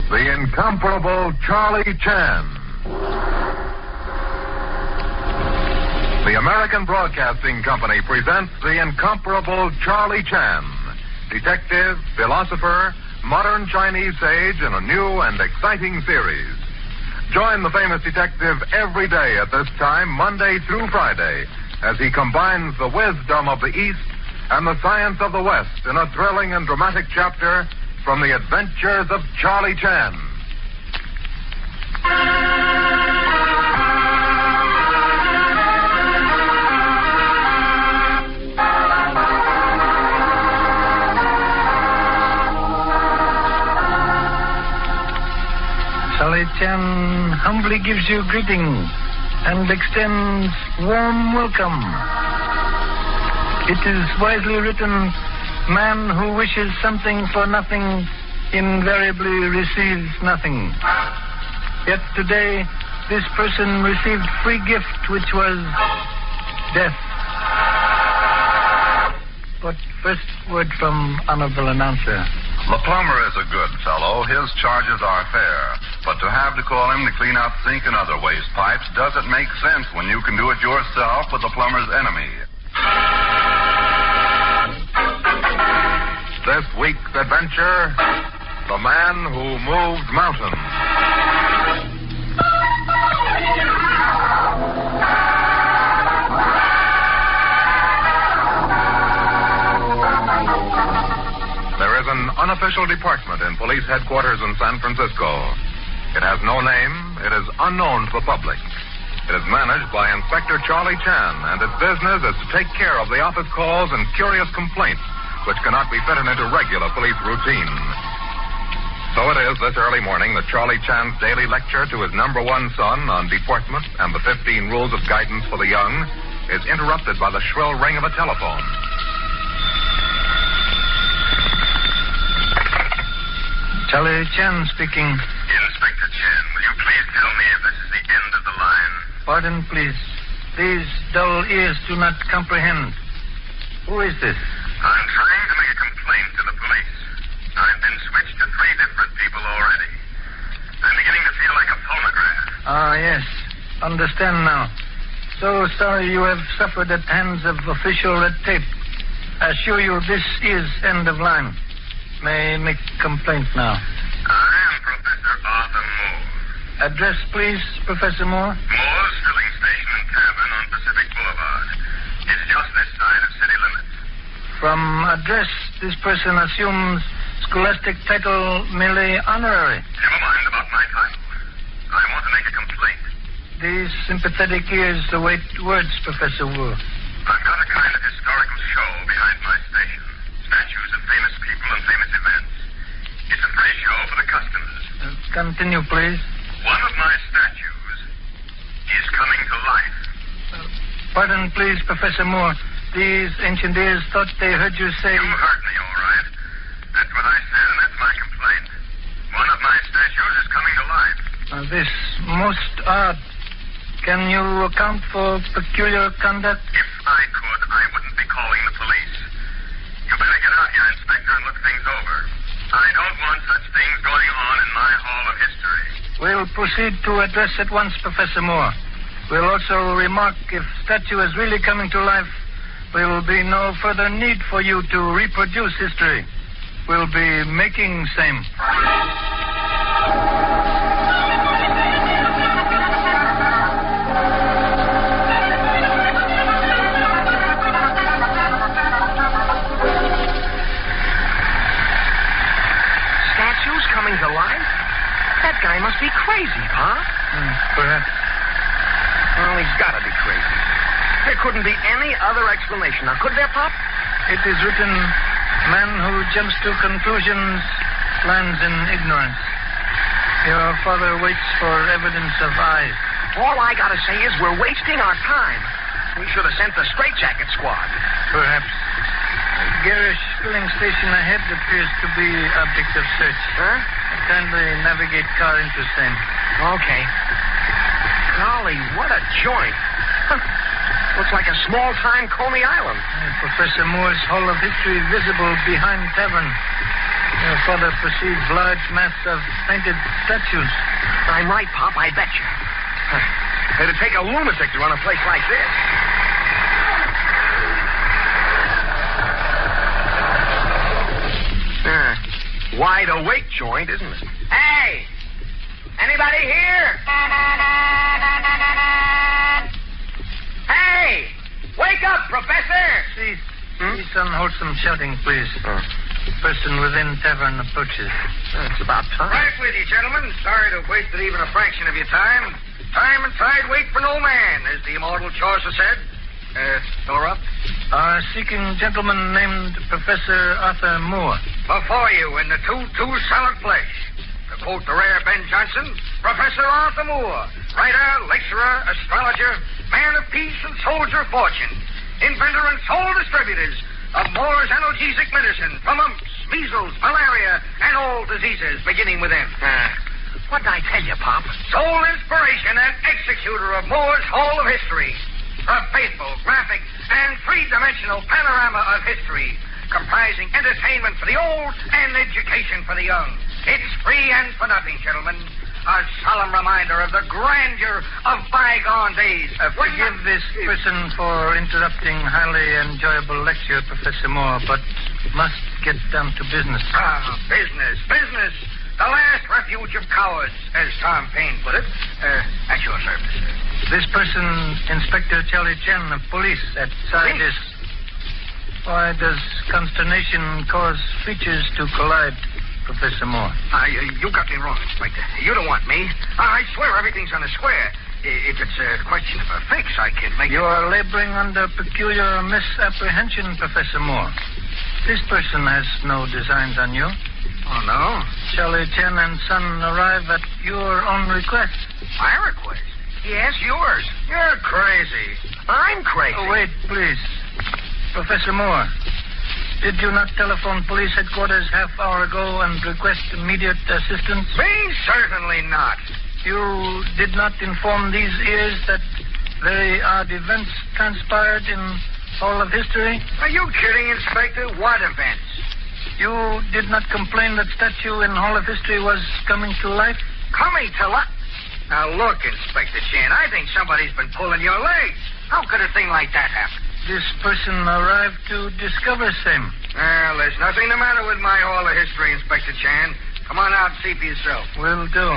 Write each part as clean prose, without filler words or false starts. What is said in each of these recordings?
the incomparable Charlie Chan. The American Broadcasting Company presents the incomparable Charlie Chan, detective, philosopher, modern Chinese sage in a new and exciting series. Join the famous detective every day at this time, Monday through Friday, as he combines the wisdom of the East and the science of the West in a thrilling and dramatic chapter from the adventures of Charlie Chan. Charlie Chan humbly gives you greetings and extends warm welcome. It is wisely written, man who wishes something for nothing invariably receives nothing. Yet today, this person received free gift, which was death. But first word from honorable announcer. The plumber is a good fellow. His charges are fair. But to have to call him to clean out sink and other waste pipes doesn't make sense when you can do it yourself with the plumber's enemy. This week's adventure, the man who moved mountains. There is an unofficial department in police headquarters in San Francisco. It has no name. It is unknown to the public. It is managed by Inspector Charlie Chan, and its business is to take care of the office calls and curious complaints which cannot be fitted into regular police routine. So it is this early morning that Charlie Chan's daily lecture to his number one son on deportment and the 15 rules of guidance for the young is interrupted by the shrill ring of a telephone. Charlie Chan speaking. Inspector Chan, will you please tell me if this is the end of the line? Pardon, please. These dull ears do not comprehend. Who is this? I'm trying to make a complaint to the police. I've been switched to 3 different people already. I'm beginning to feel like a phonograph. Ah, yes. Understand now. So sorry you have suffered at hands of official red tape. I assure you this is end of line. May I make complaint now? I am Professor Arthur Moore. Address, please, Professor Moore. Moore's filling station and tavern on Pacific Boulevard. It's just this side of city limits. From address, this person assumes scholastic title merely honorary. Never mind about my title. I want to make a complaint. These sympathetic ears await words, Professor Wu. I've got a kind of historical show behind my station. Statues of famous people and famous events. It's a free show for the customers. Continue, please. One of my statues is coming to life. Pardon, please, Professor Moore. These ancient ears thought they heard you say... You heard me, all right. That's what I said, and that's my complaint. One of my statues is coming to life. This most odd. Can you account for peculiar conduct? If I could, I wouldn't be calling the police. You better get out here, Inspector, and look things over. I don't want such things going on in my Hall of History. We'll proceed to address at once, Professor Moore. We'll also remark if statue is really coming to life, there will be no further need for you to reproduce history. We'll be making same. Statues coming to life? That guy must be crazy, Pop. Perhaps. Well, he's got to be crazy. There couldn't be any other explanation. Now, could there, Pop? It is written, man who jumps to conclusions lands in ignorance. Your father waits for evidence of eyes. All I got to say is we're wasting our time. We should have sent the straitjacket squad. Perhaps. A garish filling station ahead appears to be object of search. Huh? Kindly navigate car into same. Okay. Golly, what a joint. Looks like a small-time Coney Island. Professor Moore's Hall of History visible behind tavern. Your father perceives large masses of painted statues. I'm right, Pop, I bet you. It'd take a lunatic to run a place like this. Wide awake joint, isn't it? Hey! Anybody here? Hey! Wake up, Professor! Cease. Cease unwholesome shouting, please. Person within tavern approaches. It's about time. Right with you, gentlemen. Sorry to have wasted even a fraction of your time. Time and tide wait for no man, as the immortal Chaucer said. Door up. Seeking gentleman named Professor Arthur Moore. Before you, in the two solid flesh. To quote the rare Ben Jonson, Professor Arthur Moore, writer, lecturer, astrologer, man of peace and soldier of fortune, inventor and sole distributors of Moore's analgesic medicine for mumps, measles, malaria, and all diseases beginning with M. What did I tell you, Pop? Sole inspiration and executor of Moore's Hall of History. A faithful, graphic, and three-dimensional panorama of history, comprising entertainment for the old and education for the young. It's free and for nothing, gentlemen. A solemn reminder of the grandeur of bygone days. Forgive this person for interrupting highly enjoyable lecture, Professor Moore, but must get down to business. Business. The last refuge of cowards, as Tom Paine put it. At your service. This person, Inspector Charlie Chen of police at Sardis. Why does consternation cause features to collide, Professor Moore? You got me wrong, Inspector. You don't want me. I swear everything's on the square. If it's a question of a fix, I can make You are laboring under peculiar misapprehension, Professor Moore. This person has no designs on you. Oh, no? Charlie Chen and Son arrive at your own request. My request? Yes, yours. You're crazy. I'm crazy. Oh, wait, please. Professor Moore, did you not telephone police headquarters half hour ago and request immediate assistance? Me? Certainly not. You did not inform these ears that very odd events transpired in all of history? Are you kidding, Inspector? What events? You did not complain that statue in Hall of History was coming to life? Coming to life? Now, look, Inspector Chen, I think somebody's been pulling your legs. How could a thing like that happen? This person arrived to discover same. Well, there's nothing the matter with my Hall of History, Inspector Chan. Come on out and see for yourself. Will do.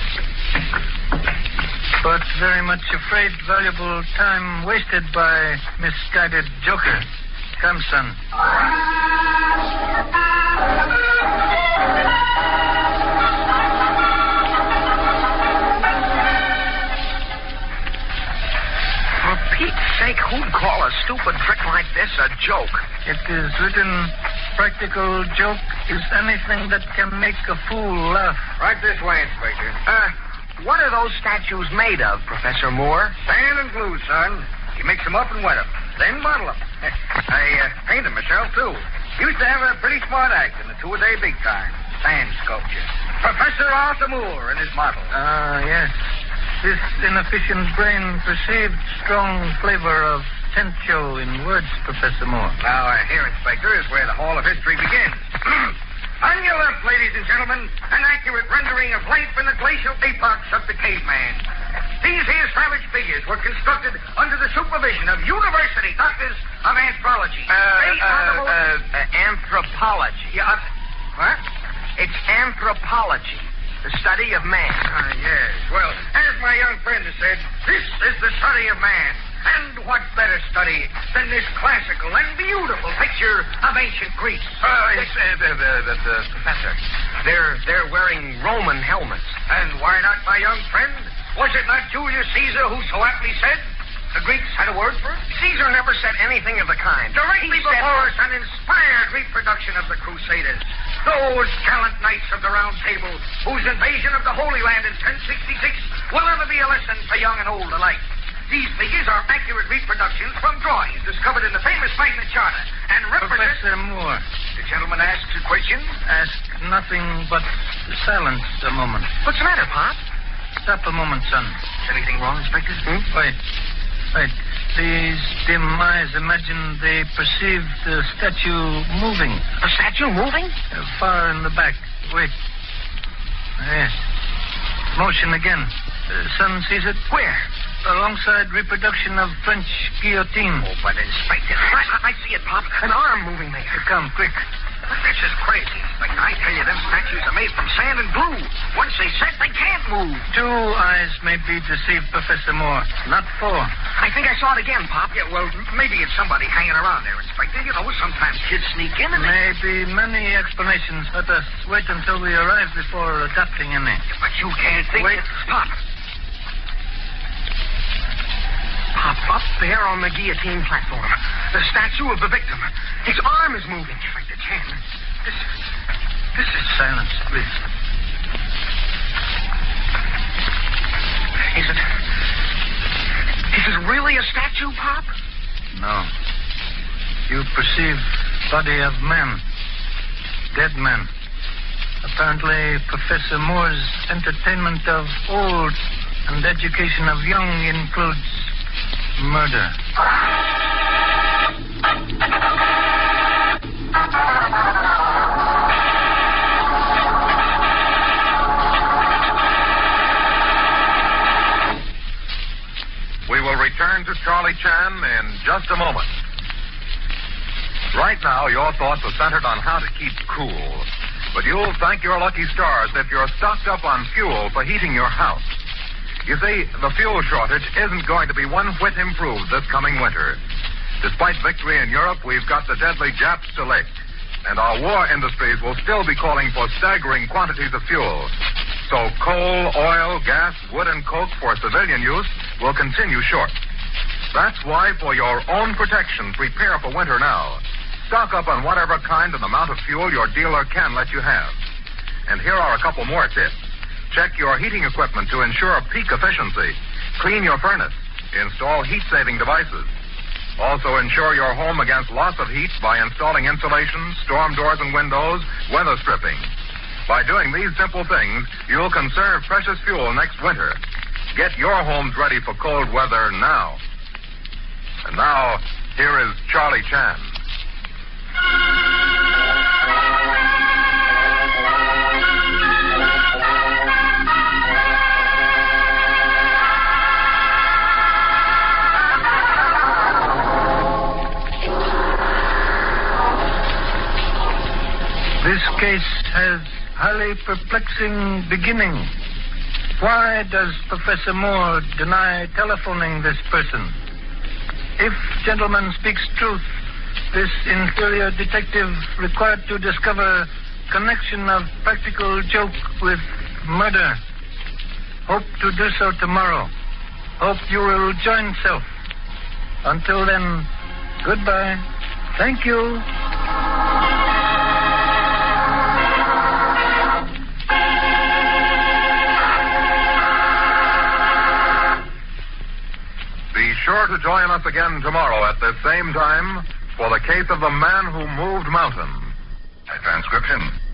But very much afraid valuable time wasted by misguided joker. Come, son. For Pete's sake, who'd call a stupid trick like this a joke? It is written, practical joke is anything that can make a fool laugh. Right this way, Inspector. What are those statues made of, Professor Moore? Sand and glue, son. You mix them up and wet them. Then model them. I paint them myself, too. Used to have a pretty smart act in the two-a-day big time. Sand sculpture. Professor Arthur Moore and his model. Yes. This inefficient brain perceived strong flavor of potential in words, Professor Moore. Now, here, Inspector, is where the Hall of History begins. On your left, ladies and gentlemen, an accurate rendering of life in the glacial epochs of the caveman. These here savage figures were constructed under the supervision of university doctors of anthropology. Anthropology. Yeah, what? It's anthropology, the study of man. Yes. Well, as my young friend has said, this is the study of man. And what better study than this classical and beautiful picture of ancient Greece? The professor. They're wearing Roman helmets. And why not, my young friend? Was it not Julius Caesar who so aptly said the Greeks had a word for it? Caesar never said anything of the kind. Directly before us, an inspired reproduction of the Crusaders. Those gallant knights of the Round Table, whose invasion of the Holy Land in 1066 will ever be a lesson for young and old alike. These figures are accurate reproductions from drawings discovered in the famous Magna Charta and represent... Professor Moore. The gentleman asks a question? Ask nothing but silence a moment. What's the matter, Pop? Stop a moment, son. Is anything wrong, Inspector? Wait. These dim eyes imagine they perceive the statue moving. A statue moving? Far in the back. Wait. Yes. Motion again. Son sees it? Where? Alongside reproduction of French guillotine. Oh, but Inspector, I see it, Pop. An arm moving there. Come, quick. This is crazy, Inspector. I tell you, them statues are made from sand and glue. Once they set, they can't move. 2 eyes may be deceived, Professor Moore. Not 4. I think I saw it again, Pop. Yeah, well, maybe it's somebody hanging around there, Inspector. You know, sometimes kids sneak in and Maybe many explanations. Let us wait until we arrive before adopting any. But you can't think Wait. Pop. Pop, up there on the guillotine platform. The statue of the victim. His arm is moving. Inspector Chan, This is silence, please. Is it really a statue, Pop? No. You perceive body of man. Dead man. Apparently, Professor Moore's entertainment of old and education of young includes murder. We will return to Charlie Chan in just a moment. Right now, your thoughts are centered on how to keep cool. But you'll thank your lucky stars if you're stocked up on fuel for heating your house. You see, the fuel shortage isn't going to be one whit improved this coming winter. Despite victory in Europe, we've got the deadly Japs to lick. And our war industries will still be calling for staggering quantities of fuel. So coal, oil, gas, wood, and coke for civilian use will continue short. That's why, for your own protection, prepare for winter now. Stock up on whatever kind and amount of fuel your dealer can let you have. And here are a couple more tips. Check your heating equipment to ensure peak efficiency. Clean your furnace. Install heat-saving devices. Also ensure your home against loss of heat by installing insulation, storm doors and windows, weather stripping. By doing these simple things, you'll conserve precious fuel next winter. Get your homes ready for cold weather now. And now, here is Charlie Chan. This case has highly perplexing beginning. Why does Professor Moore deny telephoning this person? If gentleman speaks truth, this inferior detective required to discover connection of practical joke with murder. Hope to do so tomorrow. Hope you will join self. Until then, goodbye. Thank you. Be sure to join us again tomorrow at this same time for the case of the man who moved mountains. A transcription